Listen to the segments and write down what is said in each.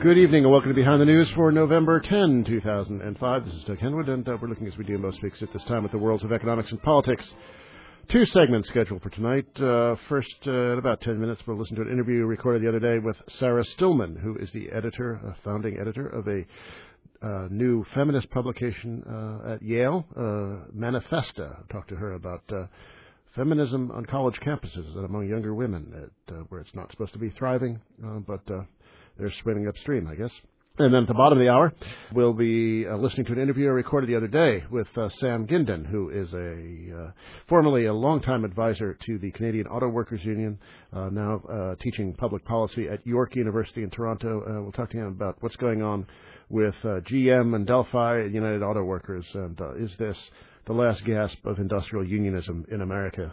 Good evening and welcome to Behind the News for November 10, 2005. This is Doug Henwood, and we're looking, as we do most weeks at this time, at the worlds of economics and politics. Two segments scheduled for tonight. First, in about 10 minutes, we'll listen to an interview recorded the other day with Sarah Stillman, who is the founding editor of a new feminist publication at Yale, Manifesta. I'll talk to her about feminism on college campuses and among younger women, where it's not supposed to be thriving, but they're swimming upstream, I guess. And then at the bottom of the hour, we'll be listening to an interview I recorded the other day with Sam Gindin, who is formerly a longtime advisor to the Canadian Auto Workers Union, now teaching public policy at York University in Toronto. We'll talk to him about what's going on with GM and Delphi and United Auto Workers, and is this the last gasp of industrial unionism in America?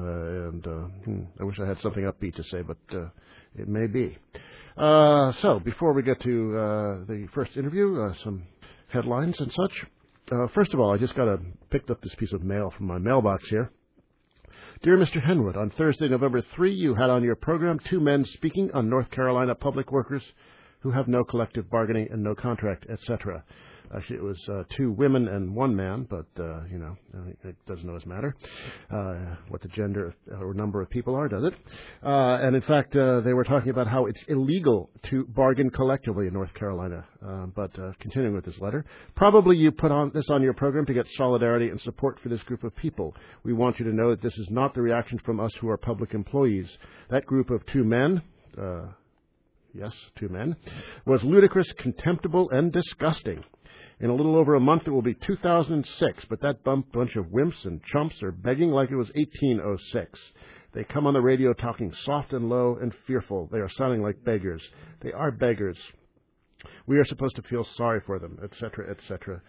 I wish I had something upbeat to say, but it may be. So, before we get to the first interview, some headlines and such. First of all, I just picked up this piece of mail from my mailbox here. Dear Mr. Henwood, on Thursday, November 3, you had on your program two men speaking on North Carolina public workers who have no collective bargaining and no contract, etc. Actually, it was two women and one man, but, it doesn't always matter what the gender or number of people are, does it? And, in fact, they were talking about how it's illegal to bargain collectively in North Carolina. But continuing with this letter, probably you put this on your program to get solidarity and support for this group of people. We want you to know that this is not the reaction from us who are public employees. That group of two men... Yes, two men, was ludicrous, contemptible, and disgusting. In a little over a month, it will be 2006, but that bunch of wimps and chumps are begging like it was 1806. They come on the radio talking soft and low and fearful. They are sounding like beggars. They are beggars. We are supposed to feel sorry for them, etc., etc.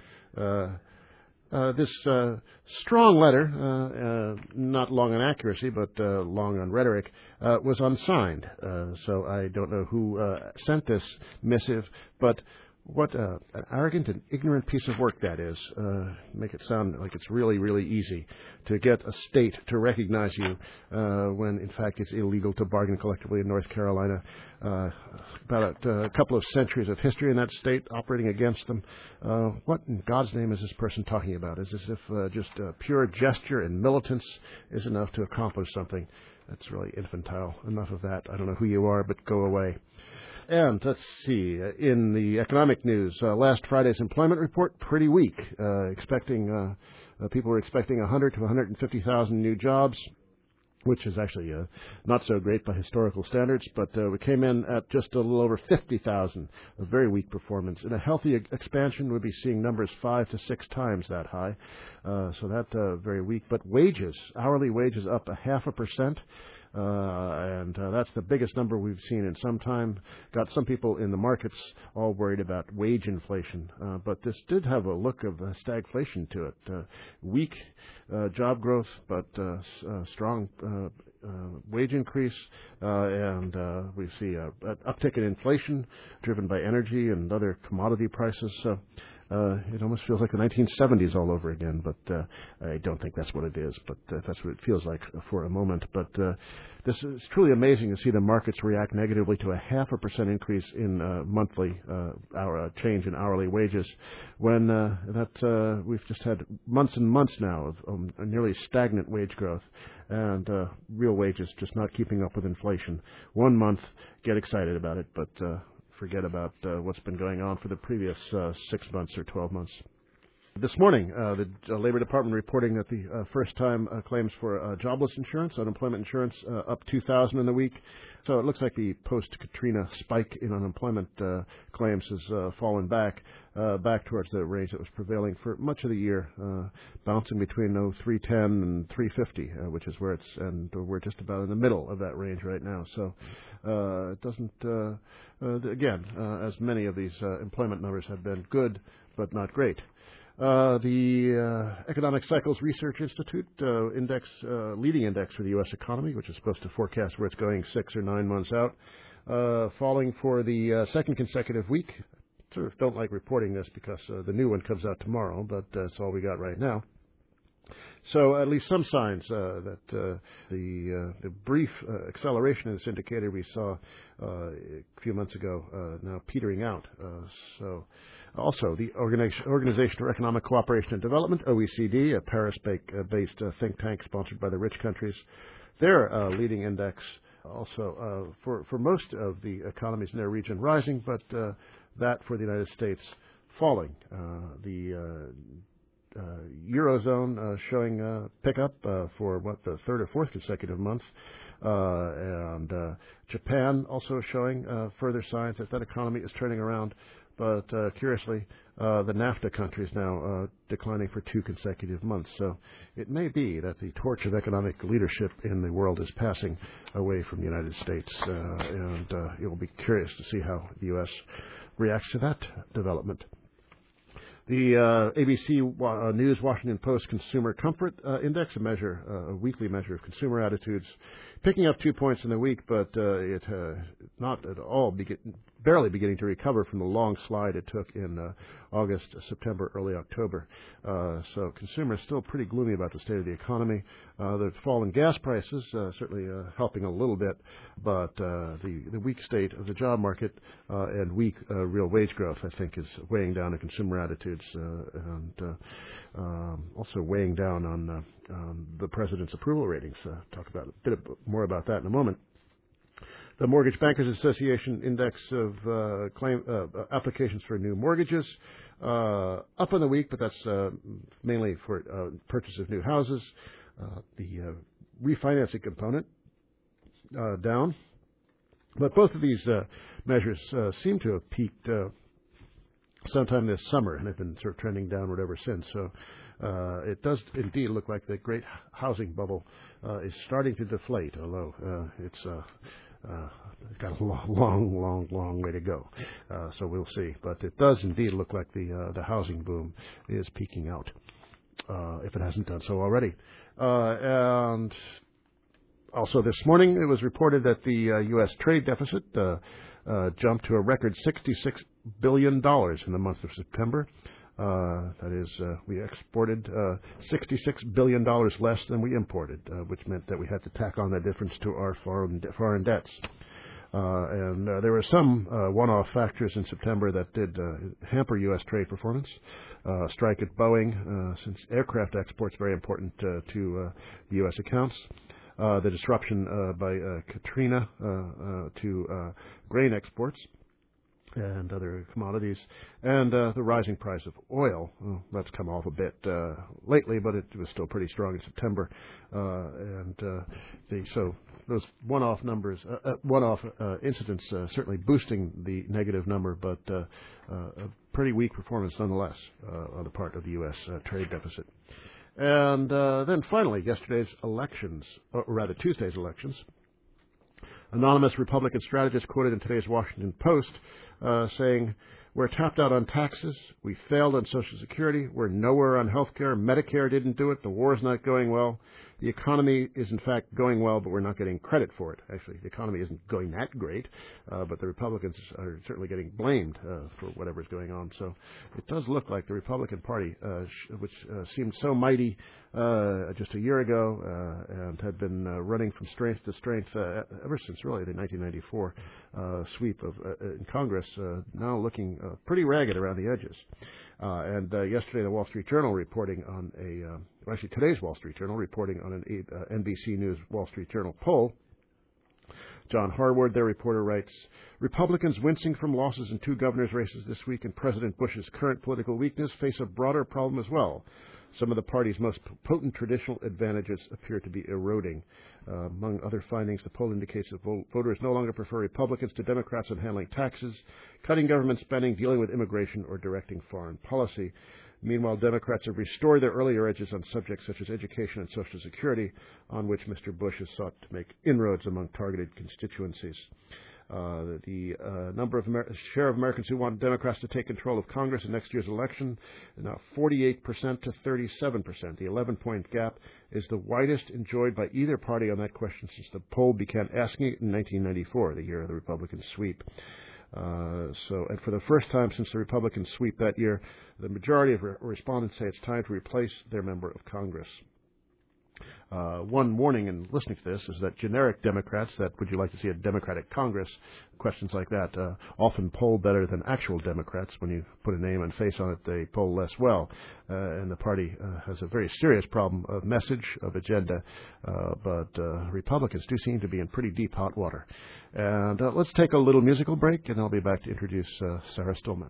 This strong letter, not long on accuracy, but long on rhetoric, was unsigned. So I don't know who sent this missive, but what an arrogant and ignorant piece of work that is. Make it sound like it's really, really easy to get a state to recognize you when, in fact, it's illegal to bargain collectively in North Carolina. About a couple of centuries of history in that state operating against them. What in God's name is this person talking about? Is this if just pure gesture and militance is enough to accomplish something? That's really infantile. Enough of that. I don't know who you are, but go away. And let's see, in the economic news, last Friday's employment report, pretty weak. People were expecting 100 to 150,000 new jobs, which is actually not so great by historical standards, but we came in at just a little over 50,000, a very weak performance. In a healthy expansion, we'd be seeing numbers 5 to 6 times that high, so that's very weak. But wages, hourly wages up 0.5%. And that's the biggest number we've seen in some time. Got some people in the markets all worried about wage inflation, but this did have a look of stagflation to it. Weak job growth, but strong wage increase, and we see an uptick in inflation driven by energy and other commodity prices. It almost feels like the 1970s all over again, but I don't think that's what it is, but that's what it feels like for a moment. But this is truly amazing to see the markets react negatively to a 0.5% increase in monthly change in hourly wages, when we've just had months and months now of nearly stagnant wage growth, and real wages just not keeping up with inflation. 1 month, get excited about it, but forget about what's been going on for the previous 6 months or 12 months. This morning, the Labor Department reporting that the first-time claims for jobless insurance, unemployment insurance, up 2,000 in the week. So it looks like the post-Katrina spike in unemployment claims has fallen back towards the range that was prevailing for much of the year, bouncing between 310 and 350, which is where and we're just about in the middle of that range right now. So it doesn't, again, as many of these employment numbers have been good, but not great. The Economic Cycles Research Institute leading index for the U.S. economy, which is supposed to forecast where it's going 6 or 9 months out, falling for the second consecutive week. Sort of don't like reporting this because the new one comes out tomorrow, but that's all we got right now. So at least some signs that the brief acceleration in this indicator we saw a few months ago now petering out. So also the Organization for Economic Cooperation and Development, OECD, a Paris-based think tank sponsored by the rich countries, their leading index also for most of the economies in their region rising, but that for the United States falling. The Eurozone showing pickup for the third or fourth consecutive month, and Japan also showing further signs that economy is turning around. But curiously, the NAFTA countries now declining for 2 consecutive months. So it may be that the torch of economic leadership in the world is passing away from the United States, and it will be curious to see how the U.S. reacts to that development. The ABC News Washington Post Consumer Comfort Index, a weekly measure of consumer attitudes, picking up 2 points in the week, but it not at all barely beginning to recover from the long slide it took in August, September, early October. So consumers still pretty gloomy about the state of the economy. The fall in gas prices certainly helping a little bit, but the weak state of the job market and weak real wage growth, I think, is weighing down on consumer attitudes and also weighing down on the president's approval ratings. Talk about a bit more about that in a moment. The Mortgage Bankers Association index of applications for new mortgages up in the week, but that's mainly for purchase of new houses. The refinancing component down, but both of these measures seem to have peaked sometime this summer and have been sort of trending downward ever since. So it does indeed look like the great housing bubble is starting to deflate, although it's got a long way to go. So we'll see. But it does indeed look like the housing boom is peaking out, if it hasn't done so already. And also this morning it was reported that the U.S. trade deficit jumped to a record $66 billion in the month of September. That is, we exported $66 billion less than we imported, which meant that we had to tack on that difference to our foreign debts. And there were some one-off factors in September that did hamper U.S. trade performance. Strike at Boeing, since aircraft exports very important to the U.S. accounts. The disruption by Katrina to grain exports and other commodities, and the rising price of oil. That's come off a bit lately, but it was still pretty strong in September. So those one-off numbers, incidents certainly boosting the negative number, but a pretty weak performance nonetheless on the part of the U.S. Trade deficit. And then finally, yesterday's elections, or rather Tuesday's elections. Anonymous Republican strategist quoted in today's Washington Post saying, "We're tapped out on taxes. We failed on Social Security. We're nowhere on health care. Medicare didn't do it. The war's not going well. The economy is, in fact, going well, but we're not getting credit for it." Actually, the economy isn't going that great, but the Republicans are certainly getting blamed for whatever's going on. So it does look like the Republican Party, which seemed so mighty just a year ago and had been running from strength to strength ever since really the 1994 sweep of in Congress, now looking pretty ragged around the edges. And yesterday, the Wall Street Journal reporting on today's Wall Street Journal reporting on an NBC News Wall Street Journal poll. John Harward, their reporter, writes, "Republicans wincing from losses in 2 governor's races this week and President Bush's current political weakness face a broader problem as well. Some of the party's most potent traditional advantages appear to be eroding. Among other findings, the poll indicates that voters no longer prefer Republicans to Democrats on handling taxes, cutting government spending, dealing with immigration, or directing foreign policy. Meanwhile, Democrats have restored their earlier edges on subjects such as education and Social Security, on which Mr. Bush has sought to make inroads among targeted constituencies." The share of Americans who want Democrats to take control of Congress in next year's election is now 48% to 37%. The 11-point gap is the widest enjoyed by either party on that question since the poll began asking it in 1994, the year of the Republican sweep. And for the first time since the Republican sweep that year, the majority of respondents say it's time to replace their member of Congress. One warning in listening to this is that generic Democrats, that would you like to see a Democratic Congress, questions like that, often poll better than actual Democrats. When you put a name and face on it, they poll less well. And the party has a very serious problem of message, of agenda, but Republicans do seem to be in pretty deep hot water. And let's take a little musical break, and I'll be back to introduce Sarah Stillman.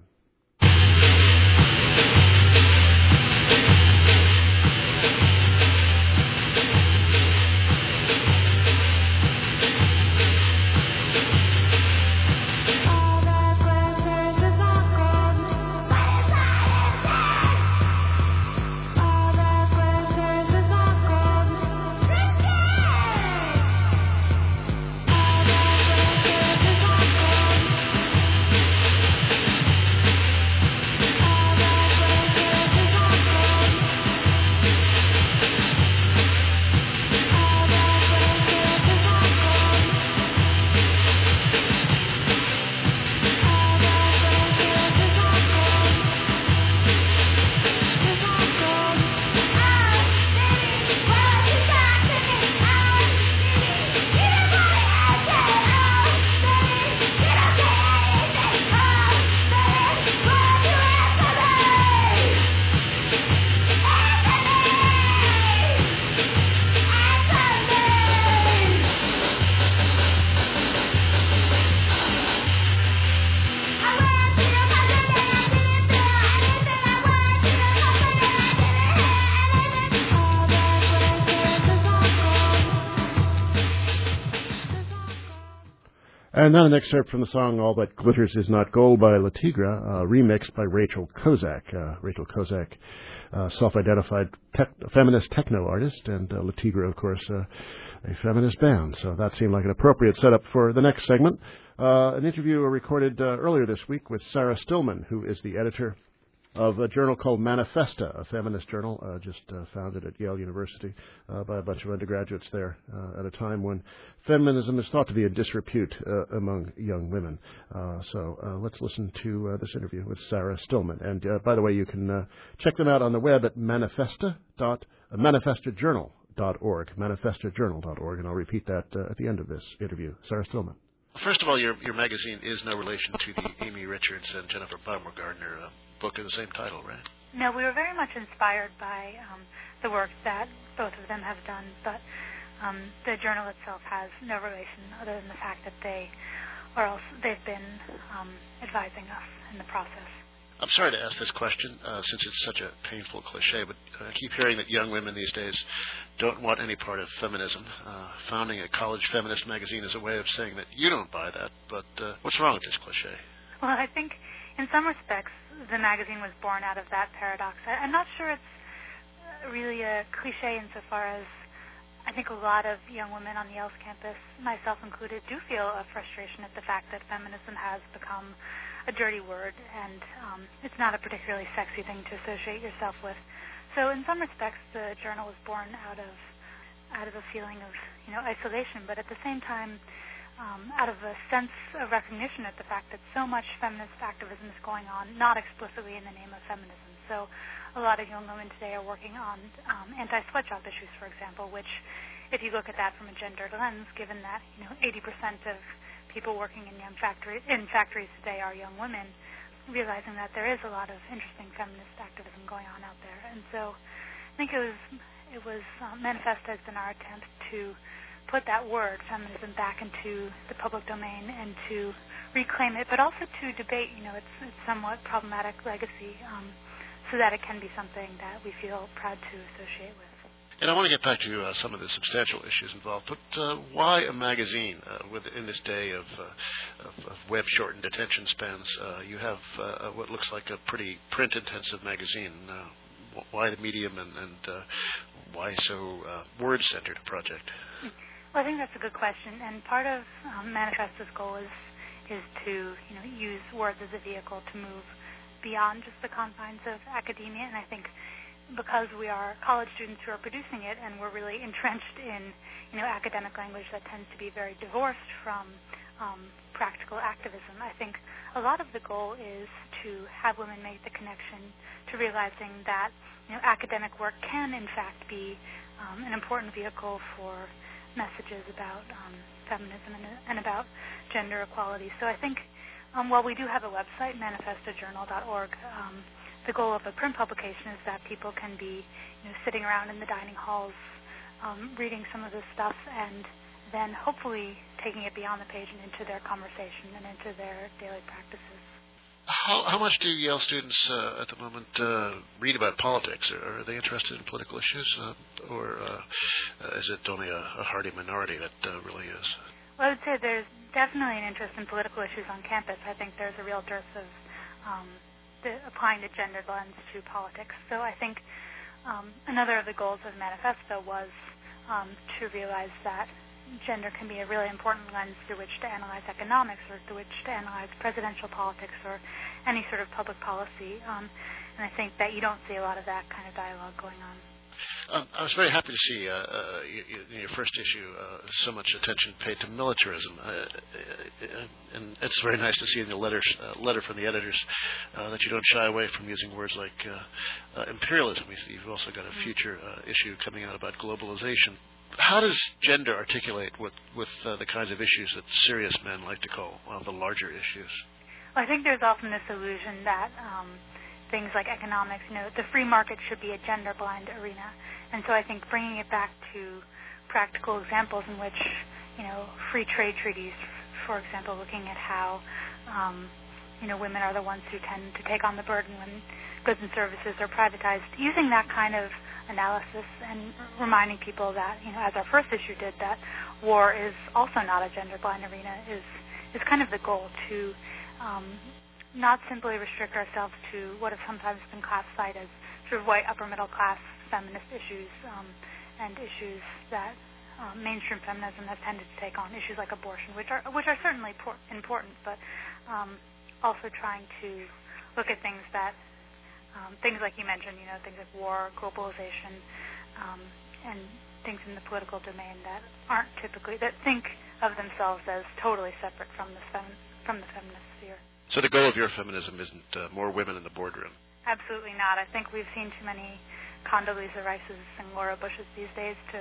And now an excerpt from the song All That Glitters Is Not Gold by Le Tigre, remixed by Rachel Kozak. Rachel Kozak, self-identified feminist techno artist, and Le Tigre, of course, a feminist band. So that seemed like an appropriate setup for the next segment. An interview recorded earlier this week with Sarah Stillman, who is the editor of a journal called Manifesta, a feminist journal just founded at Yale University by a bunch of undergraduates there at a time when feminism is thought to be in disrepute among young women. So let's listen to this interview with Sarah Stillman. And by the way, you can check them out on the web at manifestajournal.org, manifestajournal.org, and I'll repeat that at the end of this interview. Sarah Stillman. First of all, your magazine is no relation to the Amy Richards and Jennifer Baumgartner book of the same title, right? No, we were very much inspired by the work that both of them have done, but the journal itself has no relation other than the fact that they've been advising us in the process. I'm sorry to ask this question since it's such a painful cliche, but I keep hearing that young women these days don't want any part of feminism. Founding a college feminist magazine is a way of saying that you don't buy that, but what's wrong with this cliche? Well, I think in some respects the magazine was born out of that paradox. I'm not sure it's really a cliche insofar as I think a lot of young women on the Yale campus, myself included, do feel a frustration at the fact that feminism has become a dirty word, and it's not a particularly sexy thing to associate yourself with. So in some respects, the journal was born out of a feeling of isolation, but at the same time, out of a sense of recognition at the fact that so much feminist activism is going on, not explicitly in the name of feminism. So a lot of young women today are working on anti-sweatshop issues, for example, which, if you look at that from a gendered lens, given that 80% of people working in factories today are young women, realizing that there is a lot of interesting feminist activism going on out there. And so I think it was Manifesta has been our attempt to put that word, feminism, back into the public domain and to reclaim it, but also to debate, its somewhat problematic legacy so that it can be something that we feel proud to associate with. And I want to get back to some of the substantial issues involved, but why a magazine in this day of web-shortened attention spans? You have what looks like a pretty print-intensive magazine. Why the medium and why so word-centered a project? Well, I think that's a good question, and part of Manifesta's goal is to use words as a vehicle to move beyond just the confines of academia, and I think because we are college students who are producing it and we're really entrenched in academic language that tends to be very divorced from practical activism. I think a lot of the goal is to have women make the connection to realizing that academic work can in fact be an important vehicle for messages about feminism and about gender equality. So I think while we do have a website, manifestojournal.org, the goal of a print publication is that people can be sitting around in the dining halls reading some of this stuff and then hopefully taking it beyond the page and into their conversation and into their daily practices. How much do Yale students at the moment read about politics? Are they interested in political issues, or is it only a hardy minority that really is? Well, I would say there's definitely an interest in political issues on campus. I think there's a real dearth of applying the gender lens to politics. So I think another of the goals of the manifesto was to realize that gender can be a really important lens through which to analyze economics or through which to analyze presidential politics or any sort of public policy. And I think that you don't see a lot of that kind of dialogue going on. I was very happy to see in your first issue so much attention paid to militarism, and it's very nice to see in the letter from the editors that you don't shy away from using words like imperialism. You've also got a future issue coming out about globalization. How does gender articulate with the kinds of issues that serious men like to call the larger issues? Well, I think there's often this illusion that things like economics, the free market should be a gender-blind arena. And so I think bringing it back to practical examples in which, free trade treaties, for example, looking at how, women are the ones who tend to take on the burden when goods and services are privatized, using that kind of analysis and reminding people that, as our first issue did, that war is also not a gender-blind arena is kind of the goal, to not simply restrict ourselves to what have sometimes been classified as sort of white upper-middle-class feminist issues and issues that mainstream feminism has tended to take on, issues like abortion, which are certainly important, but also trying to look at things that things like you mentioned, things like war, globalization, and things in the political domain that think of themselves as totally separate from the feminist sphere. So the goal of your feminism isn't more women in the boardroom? Absolutely not. I think we've seen too many Condoleezza Rices and Laura Bushes these days to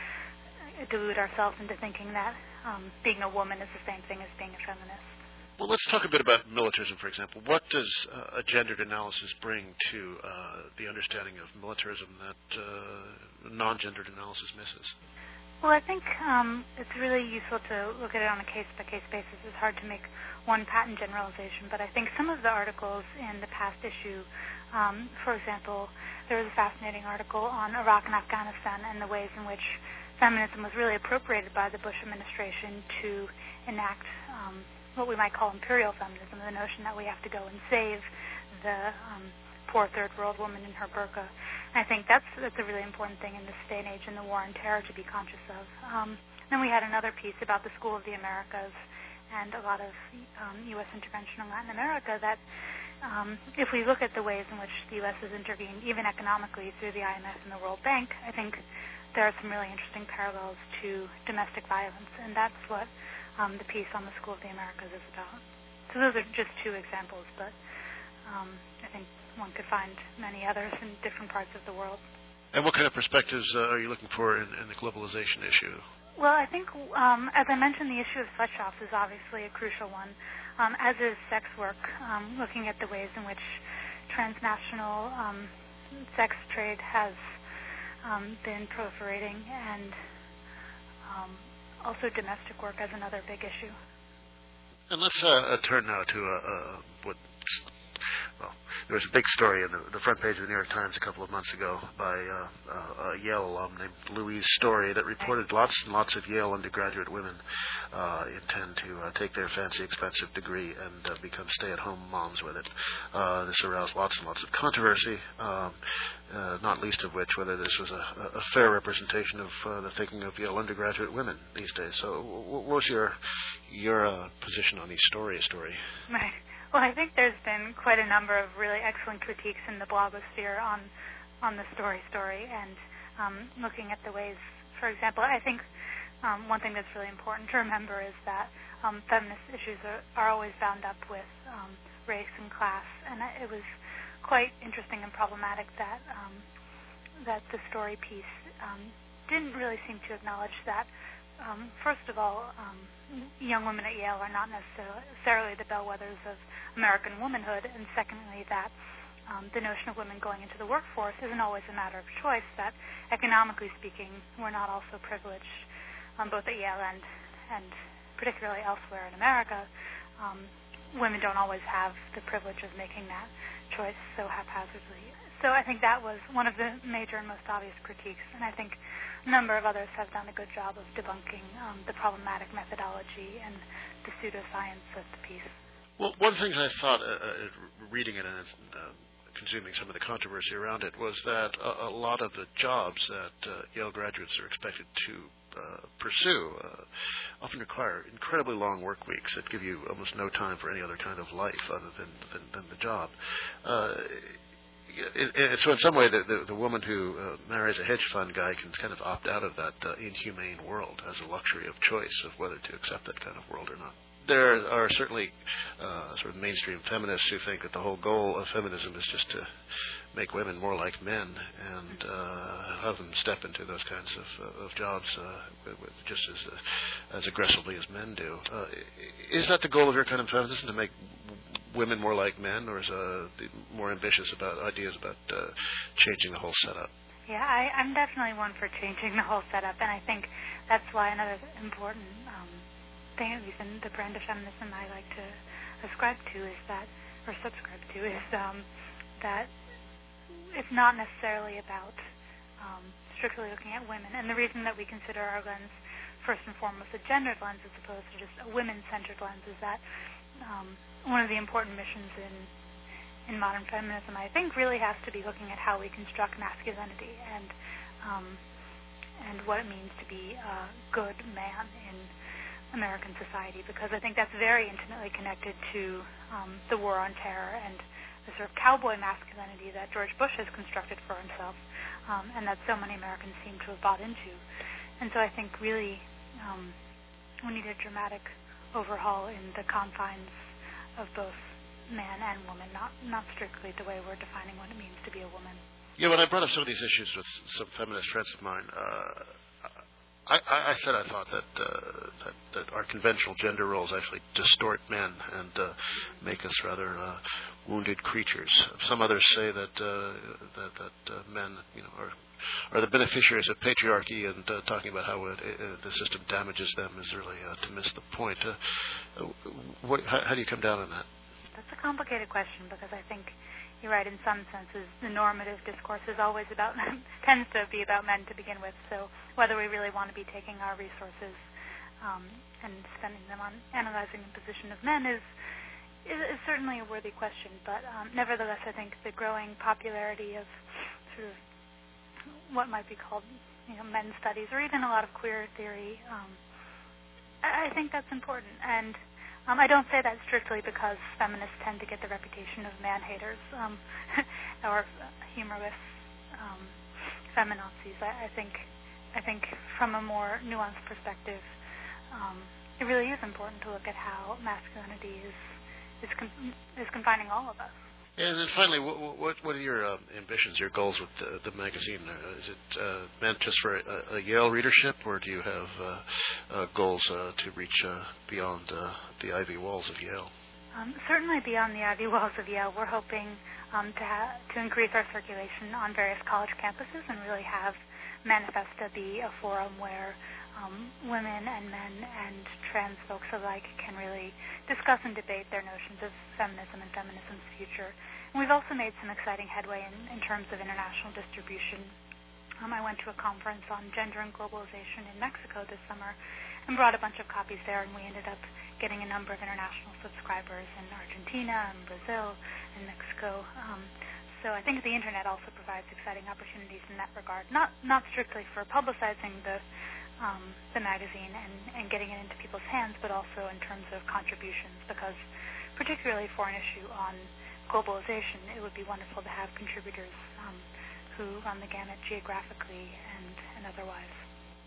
delude ourselves into thinking that being a woman is the same thing as being a feminist. Well, let's talk a bit about militarism, for example. What does a gendered analysis bring to the understanding of militarism that non-gendered analysis misses? Well, I think it's really useful to look at it on a case-by-case basis. It's hard to make one patent generalization, but I think some of the articles in the past issue, for example, there was a fascinating article on Iraq and Afghanistan and the ways in which feminism was really appropriated by the Bush administration to enact what we might call imperial feminism, the notion that we have to go and save the poor third world woman in her burqa. And I think that's a really important thing in this day and age in the war on terror to be conscious of. Then we had another piece about the School of the Americas and a lot of U.S. intervention in Latin America that if we look at the ways in which the U.S. has intervened, even economically, through the IMF and the World Bank, I think there are some really interesting parallels to domestic violence, and that's what the piece on the School of the Americas is about. So those are just two examples, but I think one could find many others in different parts of the world. And what kind of perspectives are you looking for in the globalization issue? Well, I think, as I mentioned, the issue of sweatshops is obviously a crucial one, as is sex work, looking at the ways in which transnational sex trade has been proliferating, and also domestic work as another big issue. And let's turn now to there was a big story in the front page of the New York Times a couple of months ago by a Yale alum named Louise Story that reported lots and lots of Yale undergraduate women intend to take their fancy, expensive degree and become stay-at-home moms with it. This aroused lots and lots of controversy, not least of which whether this was a fair representation of the thinking of Yale undergraduate women these days. So what was your position on the story? Right. Well, I think there's been quite a number of really excellent critiques in the blogosphere on the story, and looking at the ways, for example, I think one thing that's really important to remember is that feminist issues are always bound up with race and class, and it was quite interesting and problematic that the story piece didn't really seem to acknowledge that. First of all, young women at Yale are not necessarily the bellwethers of American womanhood, and secondly, that the notion of women going into the workforce isn't always a matter of choice, that economically speaking, we're not also privileged, both at Yale and particularly elsewhere in America. Women don't always have the privilege of making that choice so haphazardly. So I think that was one of the major and most obvious critiques, and I think a number of others have done a good job of debunking the problematic methodology and the pseudoscience of the piece. Well, one of the things I thought, reading it and consuming some of the controversy around it, was that a lot of the jobs that Yale graduates are expected to pursue often require incredibly long work weeks that give you almost no time for any other kind of life other than the job. So in some way, the woman who marries a hedge fund guy can kind of opt out of that inhumane world as a luxury of choice of whether to accept that kind of world or not. There are certainly sort of mainstream feminists who think that the whole goal of feminism is just to make women more like men and have them step into those kinds of jobs just as aggressively as men do. Is that the goal of your kind of feminism, to make women more like men, or is more ambitious about ideas about changing the whole setup? Yeah, I'm definitely one for changing the whole setup, and I think that's why another important thing, at least in the brand of feminism I like to subscribe to, is that it's not necessarily about strictly looking at women. And the reason that we consider our lens first and foremost a gendered lens as opposed to just a women-centered lens is that one of the important missions in modern feminism, I think, really has to be looking at how we construct masculinity and what it means to be a good man in American society, because I think that's very intimately connected to the war on terror and the sort of cowboy masculinity that George Bush has constructed for himself, and that so many Americans seem to have bought into. And so I think really we need a dramatic overhaul in the confines of both man and woman, not strictly the way we're defining what it means to be a woman. Yeah, when I brought up some of these issues with some feminist friends of mine, I said I thought that our conventional gender roles actually distort men and make us rather wounded creatures. Some others say that men, are the beneficiaries of patriarchy, and talking about how the system damages them is really to miss the point. How do you come down on that? That's a complicated question, because I think you're right. In some senses, the normative discourse is always tends to be about men to begin with. So whether we really want to be taking our resources and spending them on analyzing the position of men is certainly a worthy question. But nevertheless, I think the growing popularity of sort of what might be called men's studies, or even a lot of queer theory, I think that's important. And I don't say that strictly because feminists tend to get the reputation of man-haters or humorless feminazis. I think from a more nuanced perspective, it really is important to look at how masculinity is confining all of us. And then finally, what are your ambitions, your goals with the magazine? Is it meant just for a Yale readership, or do you have goals to reach beyond the ivy walls of Yale? Certainly beyond the ivy walls of Yale. We're hoping to increase our circulation on various college campuses and really have Manifesta be a forum where women and men and trans folks alike can really discuss and debate their notions of feminism and feminism's future. And we've also made some exciting headway in terms of international distribution. I went to a conference on gender and globalization in Mexico this summer and brought a bunch of copies there, and we ended up getting a number of international subscribers in Argentina and Brazil and Mexico. So I think the internet also provides exciting opportunities in that regard, not strictly for publicizing the magazine and getting it into people's hands, but also in terms of contributions, because particularly for an issue on globalization, it would be wonderful to have contributors who run the gamut geographically and otherwise.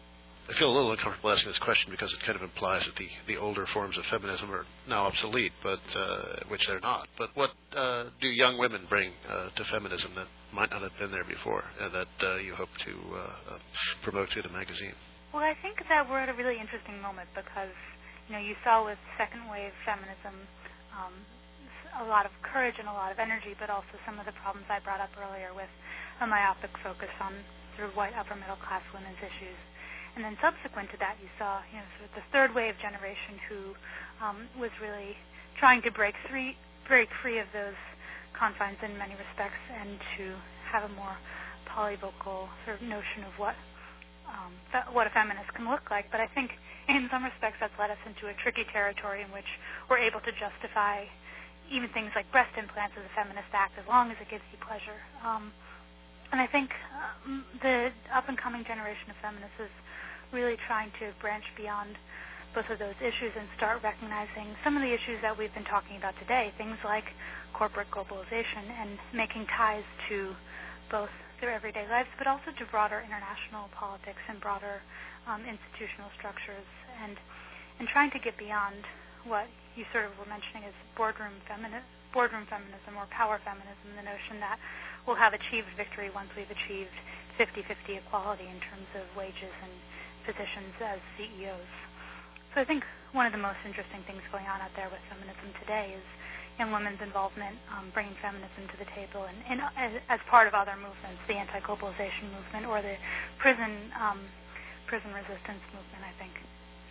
I feel a little uncomfortable asking this question because it kind of implies that the older forms of feminism are now obsolete, but which they're not. But what do young women bring to feminism that might not have been there before, and that you hope to promote through the magazine? Well, I think that we're at a really interesting moment because, you saw with second wave feminism a lot of courage and a lot of energy, but also some of the problems I brought up earlier with a myopic focus on sort of white upper middle class women's issues. And then subsequent to that, you saw sort of the third wave generation who was really trying to break free of those confines in many respects and to have a more polyvocal sort of notion of what a feminist can look like. But I think in some respects that's led us into a tricky territory in which we're able to justify even things like breast implants as a feminist act as long as it gives you pleasure. And I think the up-and-coming generation of feminists is really trying to branch beyond both of those issues and start recognizing some of the issues that we've been talking about today, things like corporate globalization and making ties to both their everyday lives, but also to broader international politics and broader institutional structures, and trying to get beyond what you sort of were mentioning as boardroom feminism or power feminism, the notion that we'll have achieved victory once we've achieved 50-50 equality in terms of wages and positions as CEOs. So I think one of the most interesting things going on out there with feminism today is young women's involvement, bringing feminism to the table, and as part of other movements, the anti-globalization movement or the prison resistance movement, I think.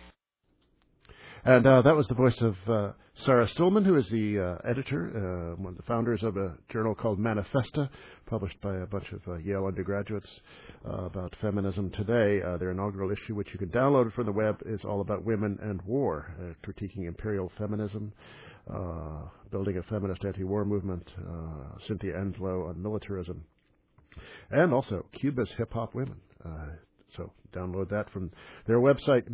And that was the voice of Sarah Stillman, who is the editor, one of the founders of a journal called Manifesta, published by a bunch of Yale undergraduates about feminism today. Their inaugural issue, which you can download from the web, is all about women and war, critiquing imperial feminism, building a feminist anti-war movement, Cynthia Enlow on militarism, and also Cuba's hip-hop women. So download that from their website,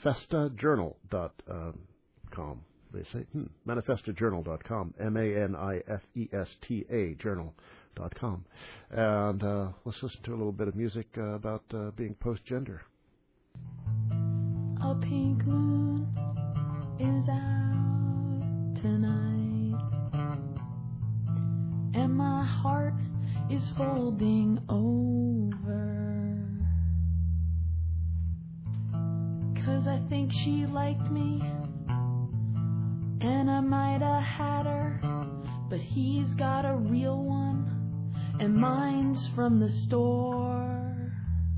manifestajournal.com. They say, manifestajournal.com, MANIFESTA journal.com. And let's listen to a little bit of music about being post-gender. A pink moon is out tonight, and my heart is folding over. 'Cause I think she liked me, and I might have had her, but he's got a real one, and mine's from the store.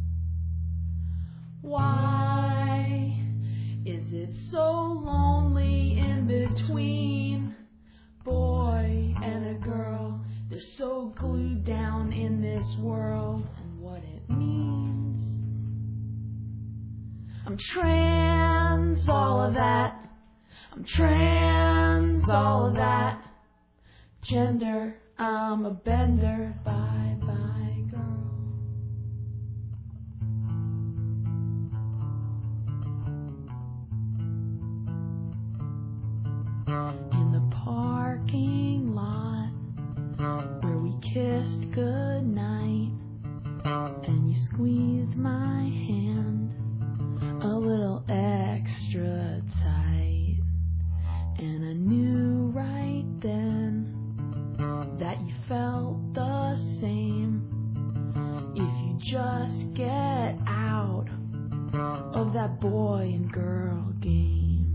Why is it so lonely in between boy and a girl? They're so glued down in this world, and what it means. I'm trans, all of that. I'm trans, all of that. Gender, I'm a bender. Bye bye, girl. In the parking lot where we kissed goodnight, and you squeezed my hand a little extra tight, and I knew right then that you felt the same. If you just get out of that boy and girl game.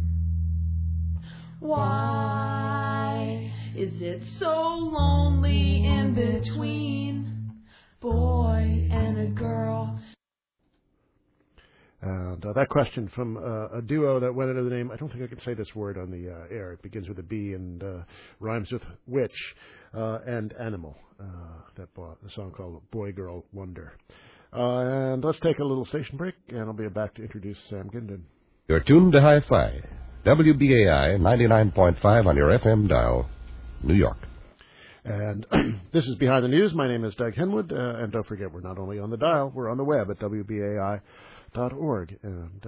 Why is it so lonely in between boy and a girl? And that question from a duo that went under the name, I don't think I can say this word on the air. It begins with a B and rhymes with witch and animal. That bought the song called Boy Girl Wonder. And let's take a little station break, and I'll be back to introduce Sam Gindin. You're tuned to Hi-Fi, WBAI 99.5 on your FM dial, New York. And this is Behind the News. My name is Doug Henwood, and don't forget, we're not only on the dial, we're on the web at WBAI.org. And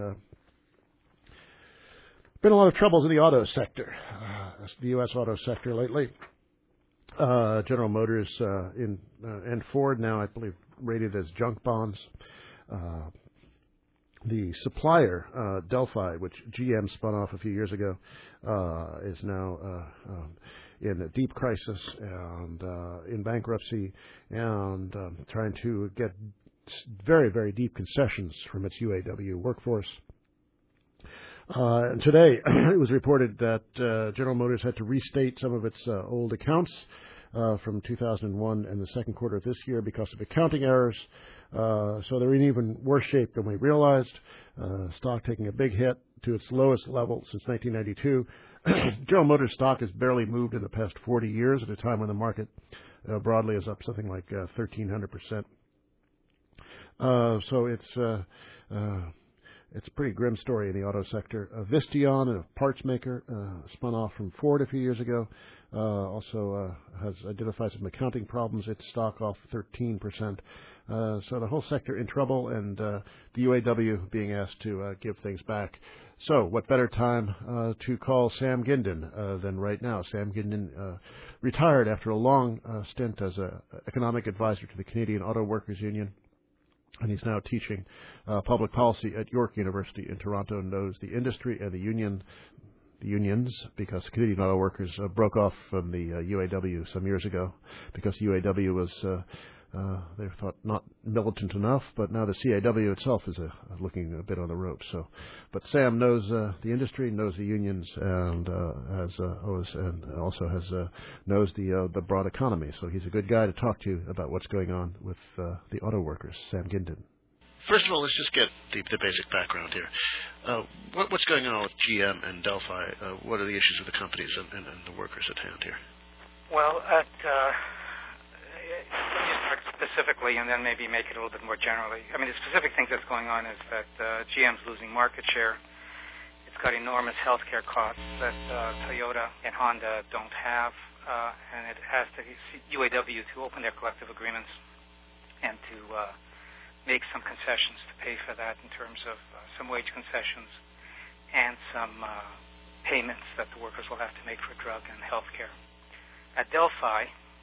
been a lot of troubles in the auto sector, the U.S. auto sector lately. General Motors and Ford now, I believe, rated as junk bonds. The supplier, Delphi, which GM spun off a few years ago, is now in a deep crisis and in bankruptcy and trying to get very, very deep concessions from its UAW workforce. And today, it was reported that General Motors had to restate some of its old accounts from 2001 and the second quarter of this year because of accounting errors. So they're in even worse shape than we realized. Stock taking a big hit to its lowest level since 1992. General Motors stock has barely moved in the past 40 years at a time when the market broadly is up something like 1,300%. So it's a pretty grim story in the auto sector. Visteon, a parts maker, spun off from Ford a few years ago, also has identified some accounting problems. Its stock off 13%. So the whole sector in trouble, and the UAW being asked to give things back. So what better time to call Sam Gindin than right now? Sam Gindin retired after a long stint as an economic advisor to the Canadian Auto Workers Union. And he's now teaching public policy at York University in Toronto, knows the industry and the unions, because Canadian Auto Workers broke off from the UAW some years ago because the UAW was, they thought, not militant enough, but now the CAW itself is looking a bit on the ropes. So, but Sam knows the industry, knows the unions, and knows the broad economy. So he's a good guy to talk to about what's going on with the auto workers. Sam Gindin. First of all, let's just get the basic background here. What's going on with GM and Delphi? What are the issues with the companies and the workers at hand here? Well, let me start specifically and then maybe make it a little bit more generally. I mean, the specific thing that's going on is that GM's losing market share. It's got enormous healthcare costs that Toyota and Honda don't have, and it has to UAW to open their collective agreements and to make some concessions to pay for that in terms of some wage concessions and some payments that the workers will have to make for drug and health care. At Delphi,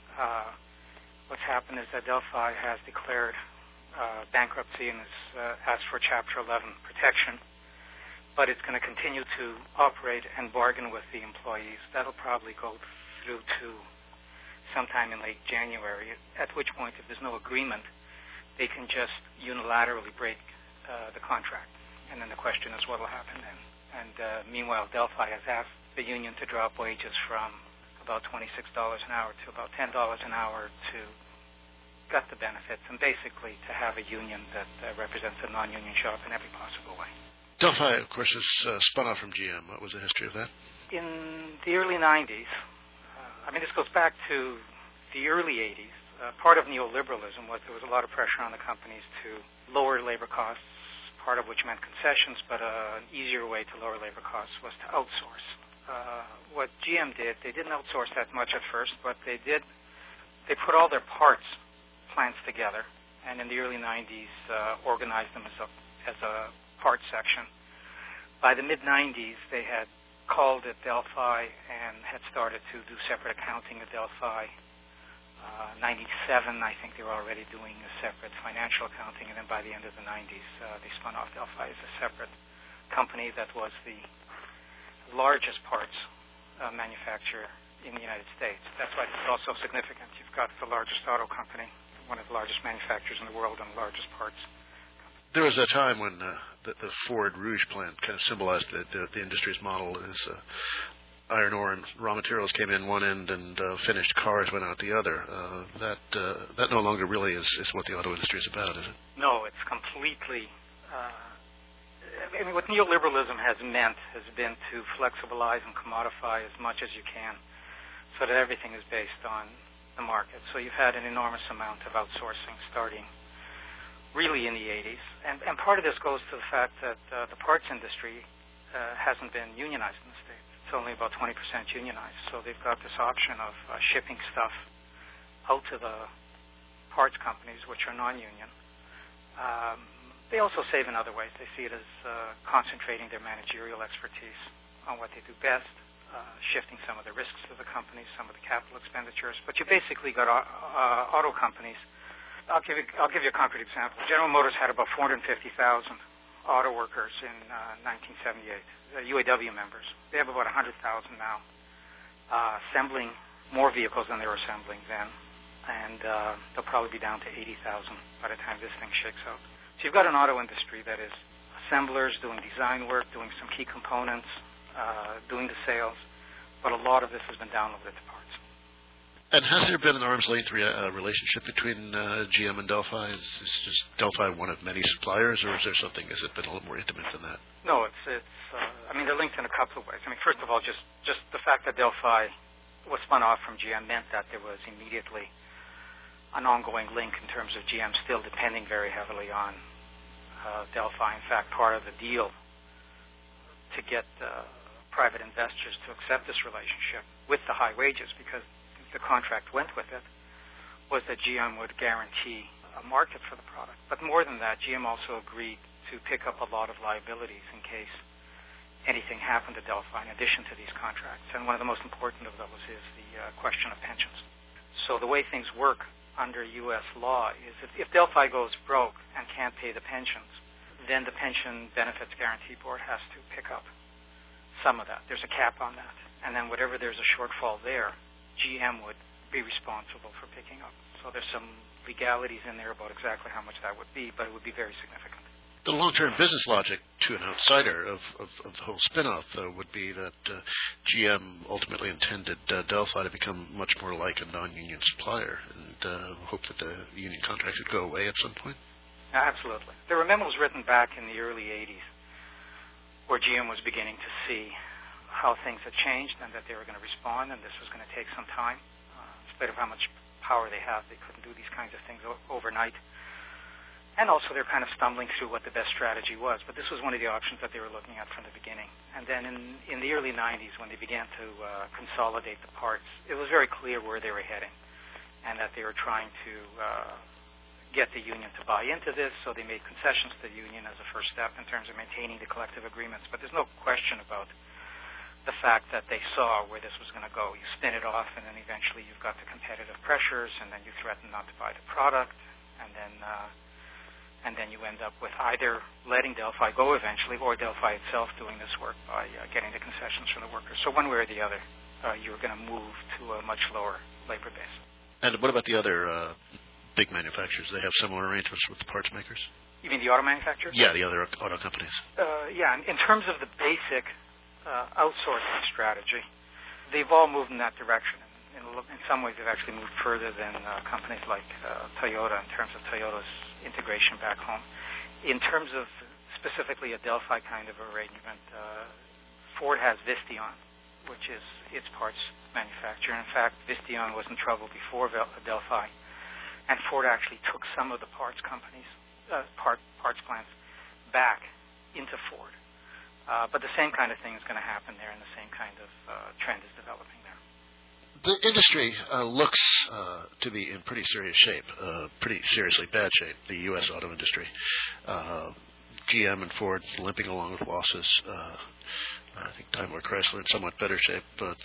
what's happened is that Delphi has declared bankruptcy and has asked for Chapter 11 protection, but it's going to continue to operate and bargain with the employees. That'll probably go through to sometime in late January, at which point, if there's no agreement, they can just unilaterally break the contract. And then the question is what will happen then. And meanwhile, Delphi has asked the union to drop wages from about $26 an hour to about $10 an hour to gut the benefits and basically to have a union that represents a non-union shop in every possible way. Delphi, of course, is spun off from GM. What was the history of that? In the early 90s, this goes back to the early 80s. Part of neoliberalism was there was a lot of pressure on the companies to lower labor costs, part of which meant concessions, but an easier way to lower labor costs was to outsource. What GM did, they didn't outsource that much at first, but they put all their parts plants together, and in the early 90s organized them as a parts section. By the mid-90s, they had called it Delphi and had started to do separate accounting at Delphi. 97, I think they were already doing a separate financial accounting, and then by the end of the 90s, they spun off Delphi as a separate company that was the largest parts manufacturer in the United States. That's why it's also significant. You've got the largest auto company, one of the largest manufacturers in the world, and the largest parts. There was a time when the Ford Rouge plant kind of symbolized the industry's model as iron ore and raw materials came in one end and finished cars went out the other. That no longer really is what the auto industry is about, is it? No, it's completely... what neoliberalism has meant has been to flexibilize and commodify as much as you can so that everything is based on the market. So you've had an enormous amount of outsourcing starting really in the 80s. And part of this goes to the fact that the parts industry hasn't been unionized in the States. It's only about 20% unionized. So they've got this option of shipping stuff out to the parts companies, which are non-union. They also save in other ways. They see it as concentrating their managerial expertise on what they do best, shifting some of the risks to the companies, some of the capital expenditures. But you basically got auto companies. I'll give you a concrete example. General Motors had about 450,000 auto workers in 1978, UAW members. They have about 100,000 now, assembling more vehicles than they were assembling then, and they'll probably be down to 80,000 by the time this thing shakes out. So you've got an auto industry that is assemblers doing design work, doing some key components, doing the sales, but a lot of this has been downloaded to parts. And has there been an arm's length relationship between GM and Delphi? Is just Delphi one of many suppliers, or is there something? Has it been a little more intimate than that? No, it's. I mean, they're linked in a couple of ways. I mean, first of all, just the fact that Delphi was spun off from GM meant that there was immediately an ongoing link in terms of GM still depending very heavily on Delphi. In fact, part of the deal to get private investors to accept this relationship with the high wages, because the contract went with it, was that GM would guarantee a market for the product. But more than that, GM also agreed to pick up a lot of liabilities in case anything happened to Delphi in addition to these contracts. And one of the most important of those is the question of pensions. So the way things work under U.S. law is if Delphi goes broke and can't pay the pensions, then the Pension Benefits Guarantee Board has to pick up some of that. There's a cap on that. And then whatever there's a shortfall there, GM would be responsible for picking up. So there's some legalities in there about exactly how much that would be, but it would be very significant. The long-term business logic to an outsider of the whole spin-off, though, would be that GM ultimately intended Delphi to become much more like a non-union supplier and hope that the union contract would go away at some point? Absolutely. There were memos written back in the early 80s where GM was beginning to see how things had changed and that they were going to respond, and this was going to take some time. In spite of how much power they have, they couldn't do these kinds of things overnight. And also they're kind of stumbling through what the best strategy was. But this was one of the options that they were looking at from the beginning. And then in the early 90s, when they began to consolidate the parts, it was very clear where they were heading and that they were trying to get the union to buy into this. So they made concessions to the union as a first step in terms of maintaining the collective agreements. But there's no question about the fact that they saw where this was going to go. You spin it off, and then eventually you've got the competitive pressures, and then you threaten not to buy the product, and then you end up with either letting Delphi go eventually, or Delphi itself doing this work by getting the concessions from the workers. So one way or the other, you're going to move to a much lower labor base. And what about the other big manufacturers? They have similar arrangements with the parts makers? You mean the auto manufacturers? Yeah, the other auto companies. Yeah, in terms of the basic outsourcing strategy, they've all moved in that direction. In some ways, they've actually moved further than companies like Toyota in terms of Toyota's integration back home. In terms of specifically a Delphi kind of arrangement, Ford has Visteon, which is its parts manufacturer. In fact, Visteon was in trouble before Delphi, and Ford actually took some of the parts companies, parts plants, back into Ford. But the same kind of thing is going to happen there, and the same kind of trend is developing there. The industry looks to be in pretty serious shape, pretty seriously bad shape, the U.S. auto industry. GM and Ford limping along with losses. I think Daimler Chrysler in somewhat better shape. But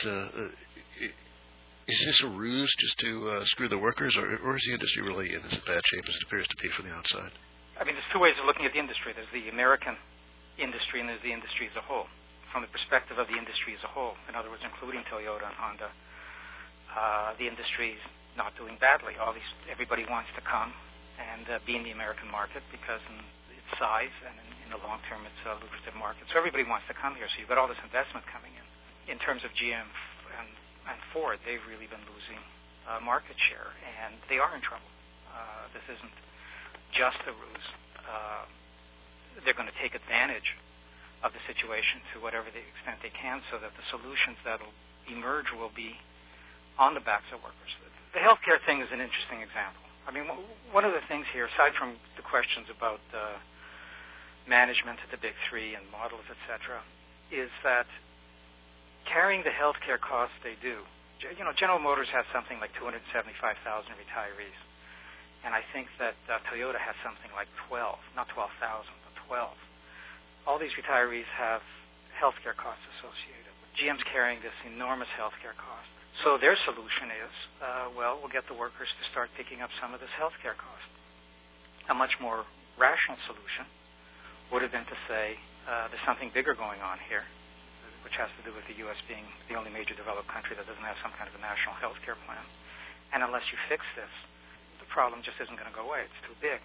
is this a ruse just to screw the workers, or is the industry really in as bad shape as it appears to be from the outside? I mean, there's two ways of looking at the industry. There's the American industry, and there's the industry as a whole. From the perspective of the industry as a whole, in other words, including Toyota and Honda, the industry is not doing badly. Everybody wants to come and be in the American market because in its size and in the long term it's a lucrative market. So everybody wants to come here. So you've got all this investment coming in. In terms of GM and Ford, they've really been losing market share, and they are in trouble. This isn't just a ruse. They're going to take advantage of the situation to whatever the extent they can so that the solutions that will emerge will be on the backs of workers. The healthcare thing is an interesting example. I mean, one of the things here, aside from the questions about management at the big three and models, etc., is that carrying the healthcare costs they do. You know, General Motors has something like 275,000 retirees, and I think that Toyota has something like 12, not 12,000, but 12. All these retirees have healthcare costs associated. GM's carrying this enormous healthcare cost. So their solution is, we'll get the workers to start picking up some of this healthcare cost. A much more rational solution would have been to say there's something bigger going on here, which has to do with the U.S. being the only major developed country that doesn't have some kind of a national health care plan. And unless you fix this, the problem just isn't going to go away. It's too big.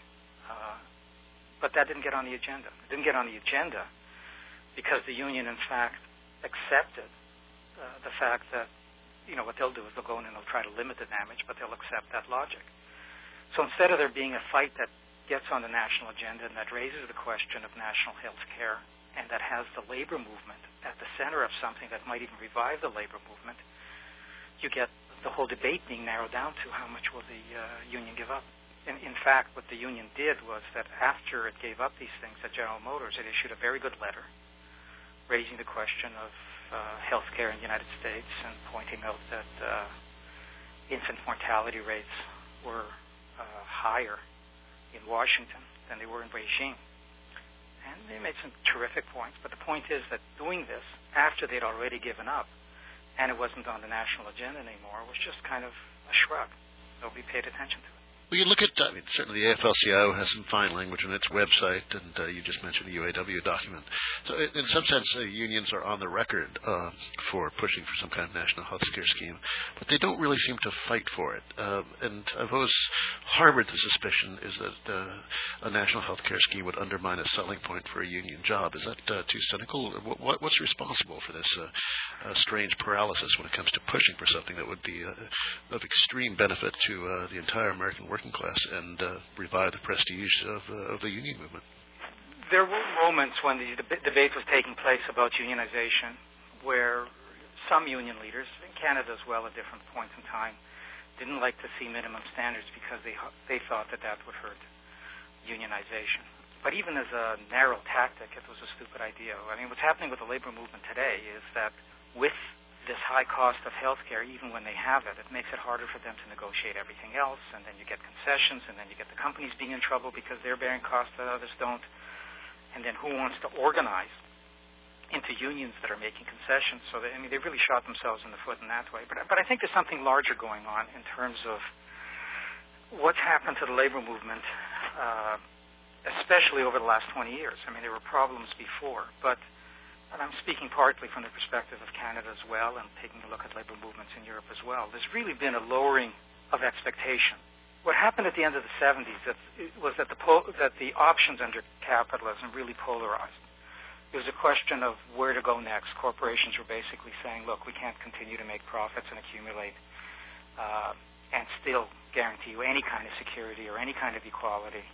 But that didn't get on the agenda. It didn't get on the agenda because the union, in fact, accepted the fact that, what they'll do is they'll go in and they'll try to limit the damage, but they'll accept that logic. So instead of there being a fight that gets on the national agenda and that raises the question of national health care and that has the labor movement at the center of something that might even revive the labor movement, you get the whole debate being narrowed down to how much will the union give up. In fact, what the union did was that after it gave up these things at General Motors, it issued a very good letter raising the question of health care in the United States and pointing out that infant mortality rates were higher in Washington than they were in Beijing. And they made some terrific points, but the point is that doing this after they'd already given up and it wasn't on the national agenda anymore was just kind of a shrug. Nobody paid attention to it. Well, you look at, certainly the AFL-CIO has some fine language on its website, and you just mentioned the UAW document. So in some sense, unions are on the record for pushing for some kind of national health care scheme, but they don't really seem to fight for it. And I've always harbored the suspicion is that a national health care scheme would undermine a selling point for a union job. Is that too cynical? What's responsible for this strange paralysis when it comes to pushing for something that would be of extreme benefit to the entire American working class and revive the prestige of the union movement? There were moments when the debate was taking place about unionization where some union leaders, in Canada as well at different points in time, didn't like to see minimum standards because they thought that would hurt unionization. But even as a narrow tactic, it was a stupid idea. I mean, what's happening with the labor movement today is that with this high cost of health care, even when they have it, it makes it harder for them to negotiate everything else, and then you get concessions, and then you get the companies being in trouble because they're bearing costs that others don't, and then who wants to organize into unions that are making concessions? So they really shot themselves in the foot in that way. But I think there's something larger going on in terms of what's happened to the labor movement, especially over the last 20 years. I mean, there were problems before, but and I'm speaking partly from the perspective of Canada as well and taking a look at labor movements in Europe as well. There's really been a lowering of expectation. What happened at the end of the 70s was that the options under capitalism really polarized. It was a question of where to go next. Corporations were basically saying, look, we can't continue to make profits and accumulate and still guarantee you any kind of security or any kind of equality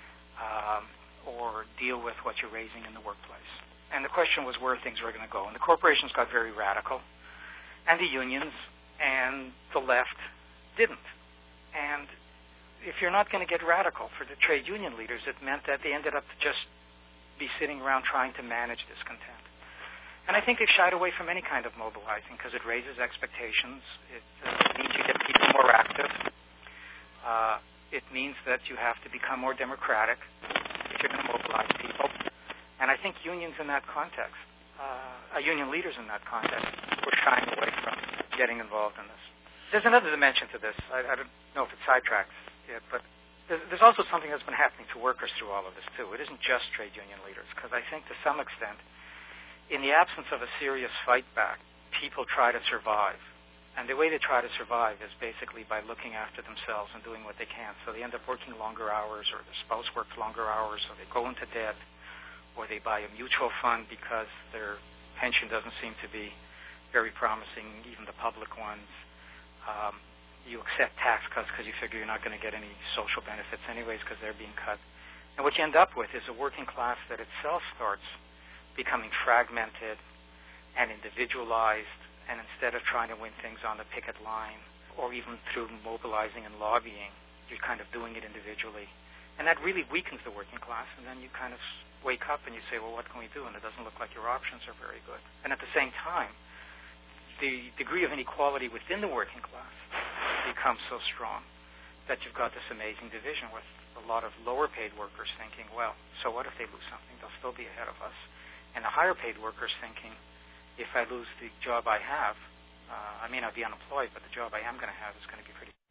or deal with what you're raising in the workplace. And the question was where things were going to go. And the corporations got very radical, and the unions and the left didn't. And if you're not going to get radical for the trade union leaders, it meant that they ended up to just be sitting around trying to manage discontent. And I think they've shied away from any kind of mobilizing because it raises expectations. It means you get people more active. It means that you have to become more democratic if you're going to mobilize people. And I think unions in that context, union leaders in that context, were shying away from getting involved in this. There's another dimension to this. I don't know if it sidetracks it, but there's also something that's been happening to workers through all of this, too. It isn't just trade union leaders, because I think to some extent, in the absence of a serious fight back, people try to survive. And the way they try to survive is basically by looking after themselves and doing what they can. So they end up working longer hours, or their spouse works longer hours, or they go into debt, or they buy a mutual fund because their pension doesn't seem to be very promising, even the public ones. You accept tax cuts because you figure you're not going to get any social benefits anyways because they're being cut. And what you end up with is a working class that itself starts becoming fragmented and individualized, and instead of trying to win things on the picket line or even through mobilizing and lobbying, you're kind of doing it individually. And that really weakens the working class, and then you kind of wake up and you say, well, what can we do? And it doesn't look like your options are very good. And at the same time, the degree of inequality within the working class becomes so strong that you've got this amazing division with a lot of lower-paid workers thinking, well, so what if they lose something? They'll still be ahead of us. And the higher-paid workers thinking, if I lose the job I have, I may not be unemployed, but the job I am going to have is going to be pretty.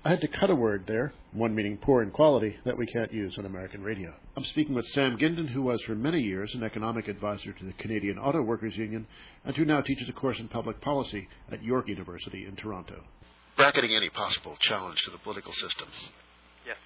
I had to cut a word there, one meaning poor in quality, that we can't use on American radio. I'm speaking with Sam Gindin, who was for many years an economic advisor to the Canadian Auto Workers Union and who now teaches a course in public policy at York University in Toronto. Bracketing any possible challenge to the political system. Yes.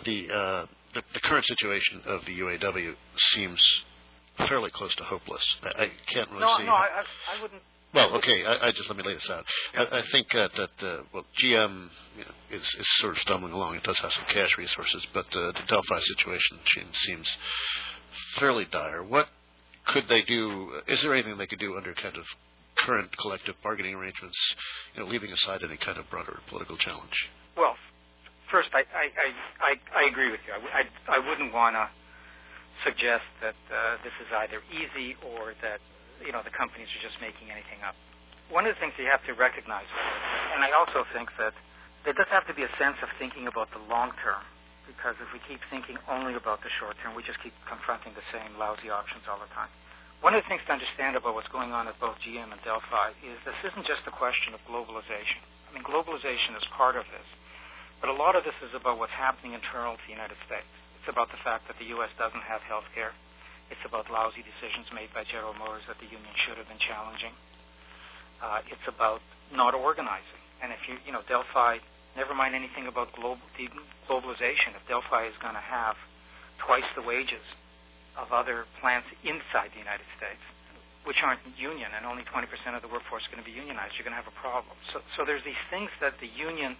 The current situation of the UAW seems fairly close to hopeless. I can't really see. No, I wouldn't. Well, okay. I just let me lay this out. I think that GM is sort of stumbling along. It does have some cash resources, but the Delphi situation seems fairly dire. What could they do? Is there anything they could do under kind of current collective bargaining arrangements, leaving aside any kind of broader political challenge? Well, first, I agree with you. I wouldn't want to suggest that this is either easy or that the companies are just making anything up. One of the things you have to recognize, and I also think that there does have to be a sense of thinking about the long term, because if we keep thinking only about the short term, we just keep confronting the same lousy options all the time. One of the things to understand about what's going on at both GM and Delphi is this isn't just a question of globalization. I mean, globalization is part of this, but a lot of this is about what's happening internal to the United States. It's about the fact that the U.S. doesn't have health care. It's about lousy decisions made by General Motors that the union should have been challenging. It's about not organizing. And if Delphi, never mind anything about globalization, if Delphi is going to have twice the wages of other plants inside the United States, which aren't union, and only 20% of the workforce is going to be unionized, you're going to have a problem. So there's these things that the union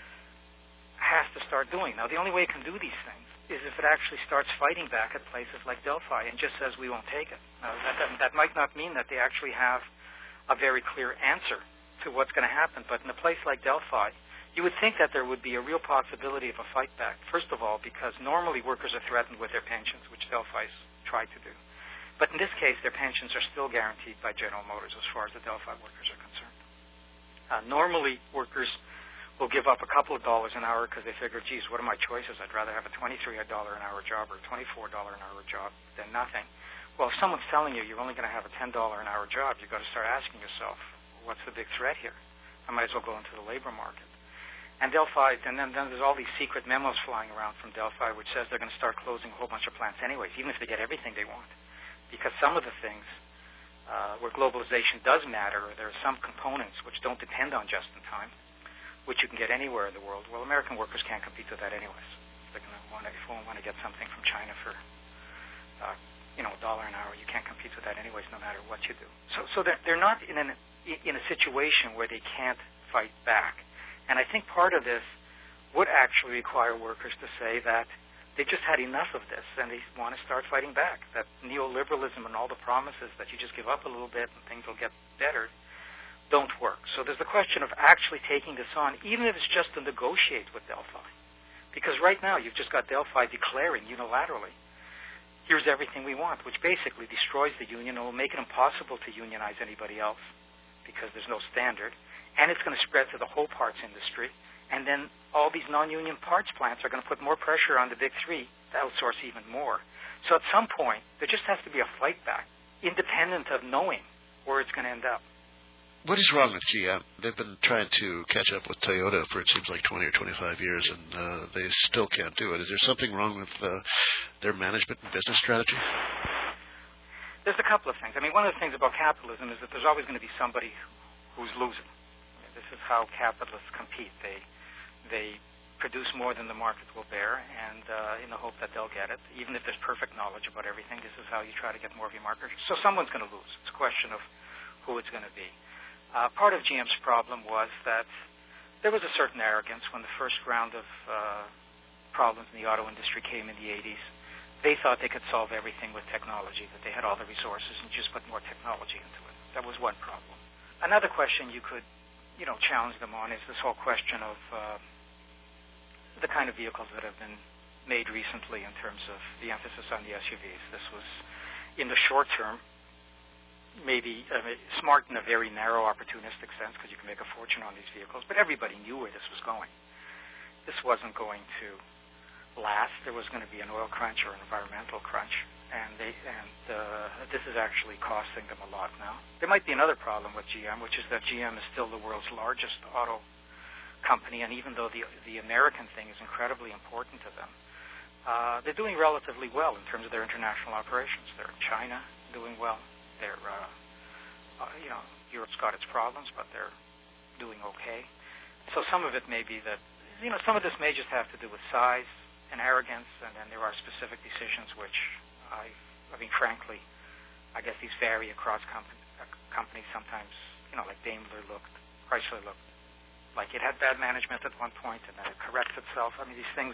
has to start doing. Now, the only way it can do these things is if it actually starts fighting back at places like Delphi and just says we won't take it. Now, that might not mean that they actually have a very clear answer to what's going to happen, but in a place like Delphi, you would think that there would be a real possibility of a fight back. First of all, because normally workers are threatened with their pensions, which Delphi's tried to do. But in this case, their pensions are still guaranteed by General Motors as far as the Delphi workers are concerned. Normally, workers will give up a couple of dollars an hour because they figure, geez, what are my choices? I'd rather have a $23 an hour job or a $24 an hour job than nothing. Well, if someone's telling you you're only going to have a $10 an hour job, you've got to start asking yourself, what's the big threat here? I might as well go into the labor market. And Delphi, and then there's all these secret memos flying around from Delphi which says they're going to start closing a whole bunch of plants anyways, even if they get everything they want. Because some of the things where globalization does matter, or there are some components which don't depend on just-in-time, which you can get anywhere in the world. Well, American workers can't compete with that anyways. They're going to want to get something from China for, $1 an hour. You can't compete with that anyways, no matter what you do. So they're not in a situation where they can't fight back. And I think part of this would actually require workers to say that they just had enough of this and they want to start fighting back. That neoliberalism and all the promises that you just give up a little bit and things will get better don't work. So there's the question of actually taking this on, even if it's just to negotiate with Delphi. Because right now you've just got Delphi declaring unilaterally, here's everything we want, which basically destroys the union and will make it impossible to unionize anybody else because there's no standard. And it's going to spread to the whole parts industry. And then all these non-union parts plants are going to put more pressure on the big three to outsource even more. So at some point, there just has to be a fight back, independent of knowing where it's going to end up. What is wrong with GM? They've been trying to catch up with Toyota for, it seems like, 20 or 25 years, and they still can't do it. Is there something wrong with their management and business strategy? There's a couple of things. I mean, one of the things about capitalism is that there's always going to be somebody who's losing. This is how capitalists compete. They produce more than the market will bear, and in the hope that they'll get it. Even if there's perfect knowledge about everything, this is how you try to get more of your market. So someone's going to lose. It's a question of who it's going to be. Part of GM's problem was that there was a certain arrogance when the first round of problems in the auto industry came in the 80s. They thought they could solve everything with technology, that they had all the resources and just put more technology into it. That was one problem. Another question you could, challenge them on is this whole question of the kind of vehicles that have been made recently in terms of the emphasis on the SUVs. This was, in the short term, maybe smart in a very narrow, opportunistic sense, because you can make a fortune on these vehicles, but everybody knew where this was going. This wasn't going to last. There was going to be an oil crunch or an environmental crunch, and this is actually costing them a lot now. There might be another problem with GM, which is that GM is still the world's largest auto company, and even though the American thing is incredibly important to them, they're doing relatively well in terms of their international operations. They're in China doing well. They're, Europe's got its problems, but they're doing okay. So some of it may be that, some of this may just have to do with size and arrogance, and then there are specific decisions which, frankly, I guess these vary across companies sometimes, like Chrysler looked like it had bad management at one point, and then it corrects itself. These things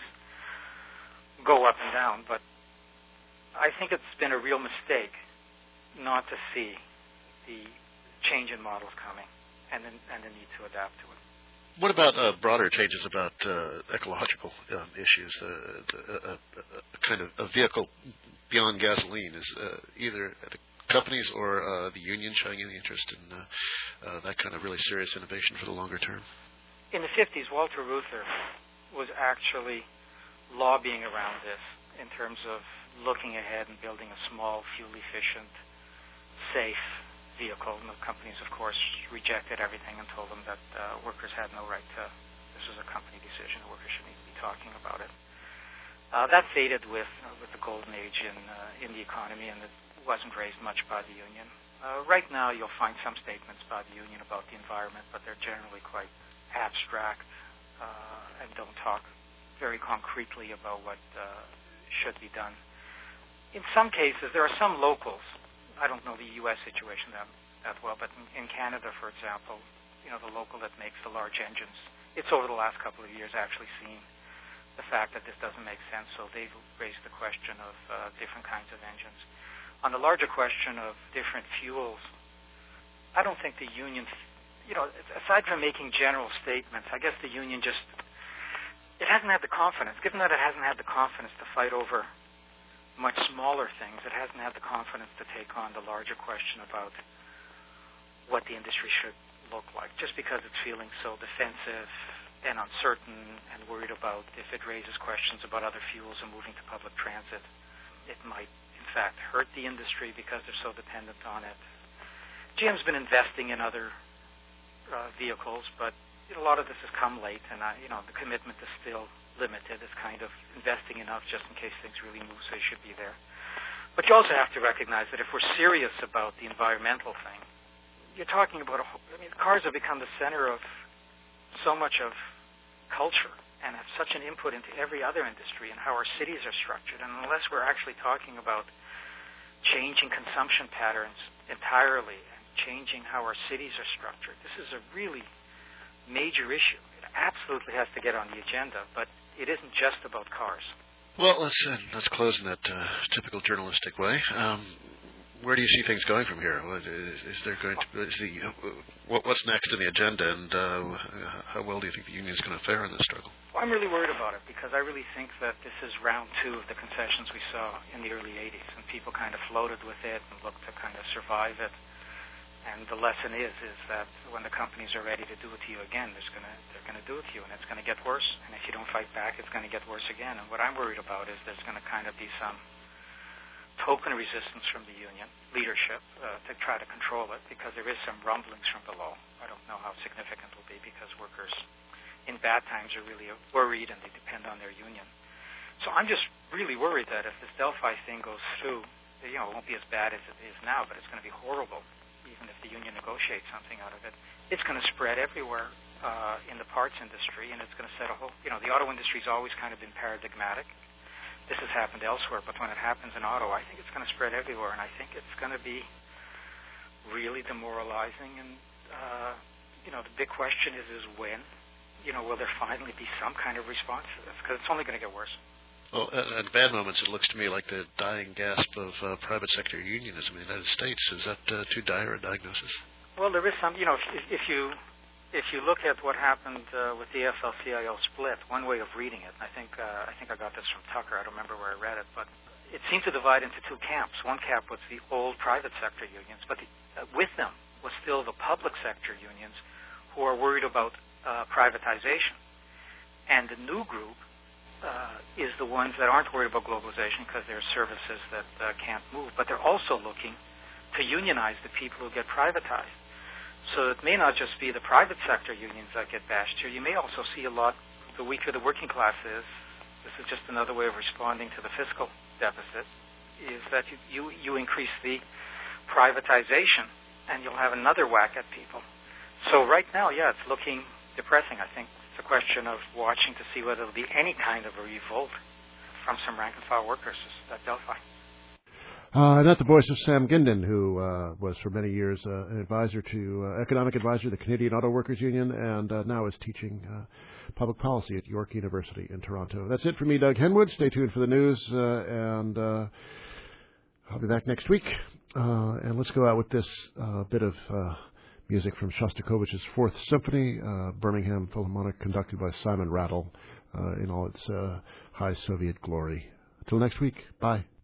go up and down, but I think it's been a real mistake not to see the change in models coming and the need to adapt to it. What about broader changes about ecological issues? Kind of a vehicle beyond gasoline is either the companies or the union showing any interest in that kind of really serious innovation for the longer term? In the 50s, Walter Reuther was actually lobbying around this in terms of looking ahead and building a small, fuel-efficient, safe vehicle. And the companies, of course, rejected everything and told them that workers had no right to. This was a company decision. Workers shouldn't even be talking about it. That faded with the golden age in the economy, and it wasn't raised much by the union. Right now, you'll find some statements by the union about the environment, but they're generally quite abstract and don't talk very concretely about what should be done. In some cases, there are some locals. I don't know the U.S. situation that well, but in Canada, for example, the local that makes the large engines, it's over the last couple of years actually seen the fact that this doesn't make sense, so they've raised the question of different kinds of engines. On the larger question of different fuels, I don't think the union, aside from making general statements, I guess the union it hasn't had the confidence. Given that it hasn't had the confidence to fight over much smaller things, it hasn't had the confidence to take on the larger question about what the industry should look like, just because it's feeling so defensive and uncertain and worried about if it raises questions about other fuels and moving to public transit, it might, in fact, hurt the industry because they're so dependent on it. GM's been investing in other vehicles, but a lot of this has come late, and the commitment is still limited. It's kind of investing enough just in case things really move, so you should be there. But you also have to recognize that if we're serious about the environmental thing, you're talking about cars have become the center of so much of culture and have such an input into every other industry and how our cities are structured. And unless we're actually talking about changing consumption patterns entirely and changing how our cities are structured, this is a really major issue. It absolutely has to get on the agenda, but it isn't just about cars. Well, let's close in that typical journalistic way. Where do you see things going from here? Is there going to what's next in the agenda, and how well do you think the union is going to fare in this struggle? Well, I'm really worried about it because I really think that this is round two of the concessions we saw in the early 80s, and people kind of floated with it and looked to kind of survive it. And the lesson is that when the companies are ready to do it to you again, they're going to do it to you, and it's going to get worse. And if you don't fight back, it's going to get worse again. And what I'm worried about is there's going to kind of be some token resistance from the union leadership to try to control it, because there is some rumblings from below. I don't know how significant it will be, because workers in bad times are really worried and they depend on their union. So I'm just really worried that if this Delphi thing goes through, it won't be as bad as it is now, but it's going to be horrible. Even if the union negotiates something out of it, it's going to spread everywhere in the parts industry, and it's going to set a whole. The auto industry's always kind of been paradigmatic. This has happened elsewhere, but when it happens in auto, I think it's going to spread everywhere, and I think it's going to be really demoralizing. And the big question is when. Will there finally be some kind of response to this? Because it's only going to get worse. Well, at bad moments, it looks to me like the dying gasp of private sector unionism in the United States. Is that too dire a diagnosis? Well, there is some. If you look at what happened with the AFL-CIO split, one way of reading it, and I think I got this from Tucker. I don't remember where I read it, but it seemed to divide into two camps. One camp was the old private sector unions, but with them was still the public sector unions who are worried about privatization. And the new group is the ones that aren't worried about globalization because there are services that can't move, but they're also looking to unionize the people who get privatized. So it may not just be the private sector unions that get bashed here. You may also see a lot, the weaker the working class is, this is just another way of responding to the fiscal deficit, is that you increase the privatization, and you'll have another whack at people. So right now, yeah, it's looking depressing. I think it's a question of watching to see whether there'll be any kind of a revolt from some rank-and-file workers at Delphi. Not the voice of Sam Gindin, who was for many years an advisor to economic advisor to the Canadian Auto Workers Union, and now is teaching public policy at York University in Toronto. That's it for me, Doug Henwood. Stay tuned for the news, and I'll be back next week. And let's go out with this bit of music from Shostakovich's Fourth Symphony, Birmingham Philharmonic, conducted by Simon Rattle in all its high Soviet glory. Until next week, bye.